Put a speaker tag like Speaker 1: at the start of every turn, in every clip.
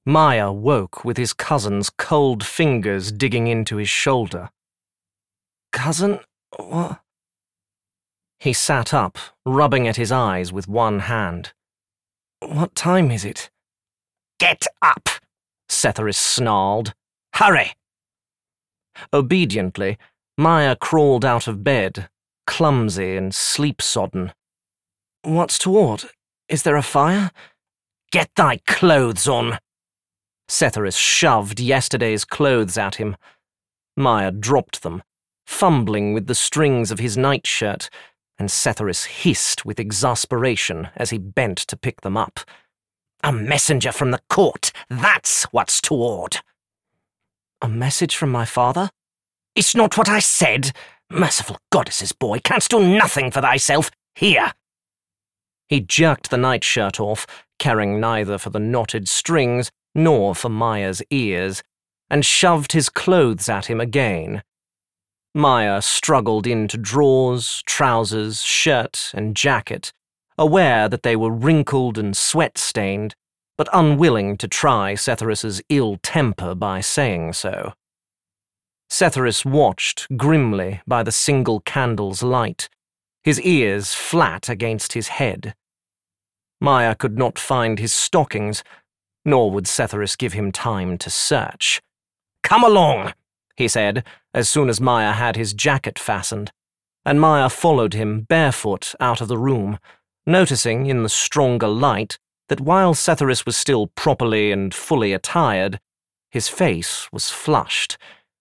Speaker 1: Maya woke with his cousin's cold fingers digging into his shoulder. "Cousin? What?" He sat up, rubbing at his eyes with one hand. "What time is it?"
Speaker 2: "Get up,"
Speaker 1: Cetheris snarled.
Speaker 2: "Hurry!"
Speaker 1: Obediently, Maya crawled out of bed, clumsy and sleep-sodden. "What's toward? Is there a fire?"
Speaker 2: "Get thy clothes on."
Speaker 1: Cetheris shoved yesterday's clothes at him. Maya dropped them, fumbling with the strings of his nightshirt, and Cetheris hissed with exasperation as he bent to pick them up.
Speaker 2: "A messenger from the court, that's what's toward."
Speaker 1: "A message from my father?"
Speaker 2: "It's not what I said. Merciful goddesses, boy, canst do nothing for thyself. Here."
Speaker 1: He jerked the nightshirt off, caring neither for the knotted strings nor for Maya's ears, and shoved his clothes at him again. Maya struggled into drawers, trousers, shirt, and jacket, aware that they were wrinkled and sweat-stained, but unwilling to try Cetheris's ill temper by saying so. Cetheris watched grimly by the single candle's light, his ears flat against his head. Maya could not find his stockings, nor would Cetheris give him time to search.
Speaker 2: "Come along,"
Speaker 1: he said, as soon as Maya had his jacket fastened, and Maya followed him barefoot out of the room, noticing in the stronger light that while Cetheris was still properly and fully attired, his face was flushed.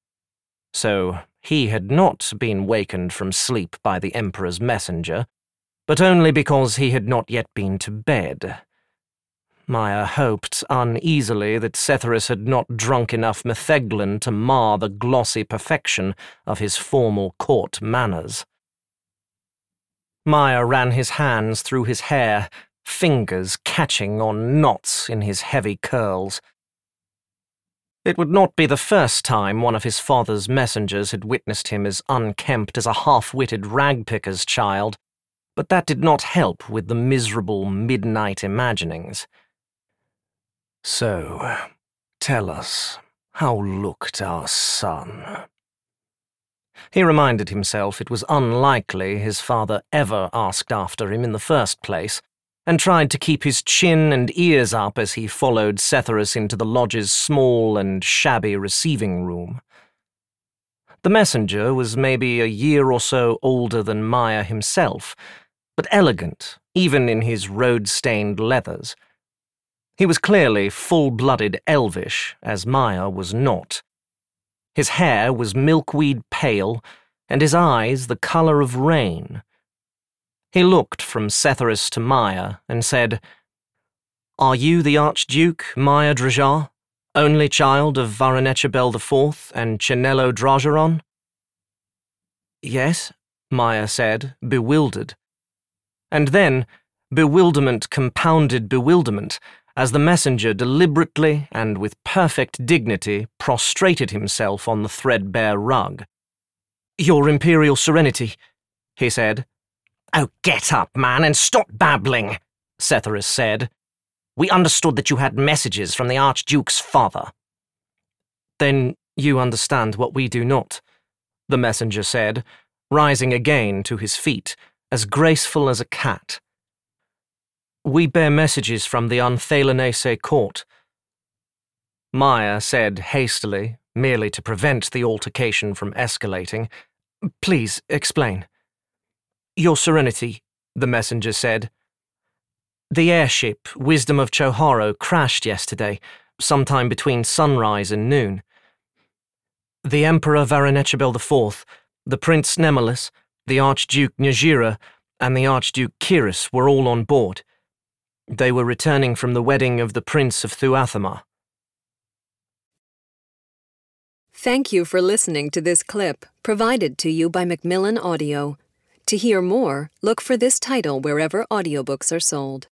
Speaker 1: So he had not been wakened from sleep by the Emperor's messenger, but only because he had not yet been to bed. Maya hoped uneasily that Cetheris had not drunk enough metheglin to mar the glossy perfection of his formal court manners. Maya ran his hands through his hair, fingers catching on knots in his heavy curls. It would not be the first time one of his father's messengers had witnessed him as unkempt as a half-witted ragpicker's child, but that did not help with the miserable midnight imaginings. "So, tell us, how looked our son?" He reminded himself it was unlikely his father ever asked after him in the first place, and tried to keep his chin and ears up as he followed Cetheris into the lodge's small and shabby receiving room. The messenger was maybe a year or so older than Maya himself, but elegant, even in his road-stained leathers. He was clearly full-blooded elvish, as Maya was not. His hair was milkweed pale, and his eyes the colour of rain. He looked from Cetheris to Maya and said, "Are you the Archduke Maya Drajar, only child of Varanechabel IV and Chenello Drageron?" "Yes," Maya said, bewildered. And then, bewilderment compounded bewilderment, as the messenger deliberately and with perfect dignity prostrated himself on the threadbare rug. "Your Imperial Serenity," he said.
Speaker 2: "Oh, get up, man, and stop babbling," Cetheris said. "We understood that you had messages from the Archduke's father."
Speaker 1: "Then you understand what we do not," the messenger said, rising again to his feet, as graceful as a cat. "We bear messages from the Unthalanese court." Maya said hastily, merely to prevent the altercation from escalating, "Please, explain." "Your Serenity," the messenger said. "The airship, Wisdom of Choharo, crashed yesterday, sometime between sunrise and noon. The Emperor Varanechabel IV, the Prince Nemelis, the Archduke Njira, and the Archduke Kiris were all on board. They were returning from the wedding of the Prince of Thuathama."
Speaker 3: Thank you for listening to this clip, provided to you by Macmillan Audio. To hear more, look for this title wherever audiobooks are sold.